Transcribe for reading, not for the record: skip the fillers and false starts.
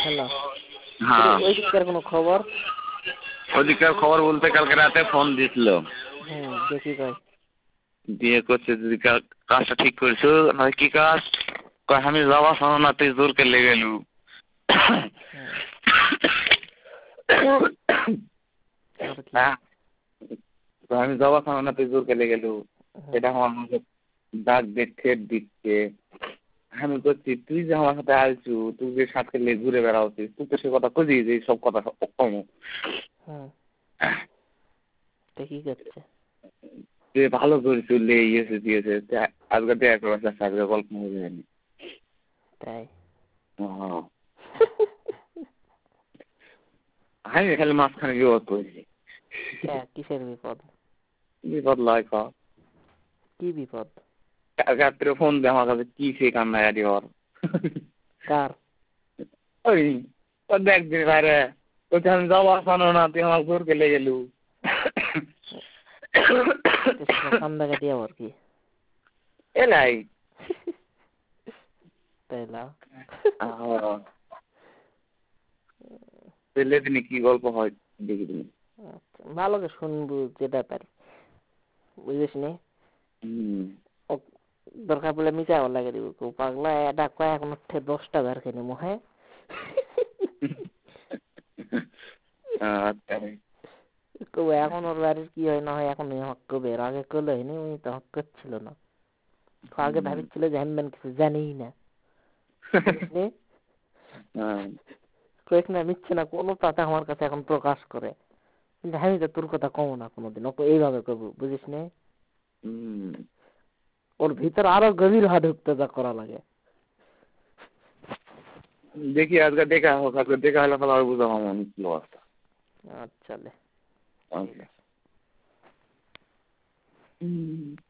Hello, হ্যাঁ, ওই দিককার কোনো খবর? ওদিককার খবর বলতে কালকে রাতে ফোন দিছিল, দেখি কই। দিয়ে করছে যদি কাজটা ঠিক করছো নয় কি কাজ, কয় আমি যাওয়া শোনো না তুই জোর করলে গেলু। আর কি? আমি যাওয়া শোনো না তুই জোর করলে গেলু, এটা আমার মুখে দাগ দেখছে দিচ্ছে। আমি করছি তুই যে আমার সাথে আসছু, তুই যে সাথে ঘুরে বেড়াচ্ছিস, তুই তো সে কথা খুঁজি যে সব কথা কম। কি করছে? তুই ভালো করেছ ইয়েছে দিয়েছে, আজকে দেখ আজকে গল্প হয়ে যায়নি। তাই আমি খালি মাঝখানে বিপদ করেছি। কিসের বিপদ? বিপদ লয় ক কি বিপদ? রাত্রে ফোন দে আমার কাছে, কি সে কান্না আদি ওর। কার? ওই দেখ যে বাইরে বলছে আমি যাবো আসানো না, তুই আমার ঘুর গেলে গেলু। কান্দা কাটি আবার কি এলাই তাইলা পেলে দিনে কি গল্প হয় দেখি তুমি। ভালো করে শুনবো যেটা পারি, বুঝিস নি। দরকার পড়লে মিশা লাগে দিব, পাগলা এটা কয় এখন 10টা বার খেয়ে নিবো। হ্যাঁ, এখন ওর বাড়ির কি হয় না হয় এখন হক করবে, এর আগে করলে হয়নি, উনি তো হক করছিল না। আগে ভাবিছিল যে হ্যানম্যান কিছু জানেই না, কয়েক না মিচ্ছে না কোনো তাতে আমার কাছে এখন প্রকাশ করে, কিন্তু আমি তো তোর কথা কমো না কোনোদিন, ওকে এইভাবে করবো, বুঝিস নে। ওর ভিতর আরো গভীর ভাবে ঢুকতে যা করা লাগে। দেখি আজকে দেখা হোক, আজকে দেখা হলে তাহলে আর বুঝা আমার কি অবস্থা। আচ্ছা।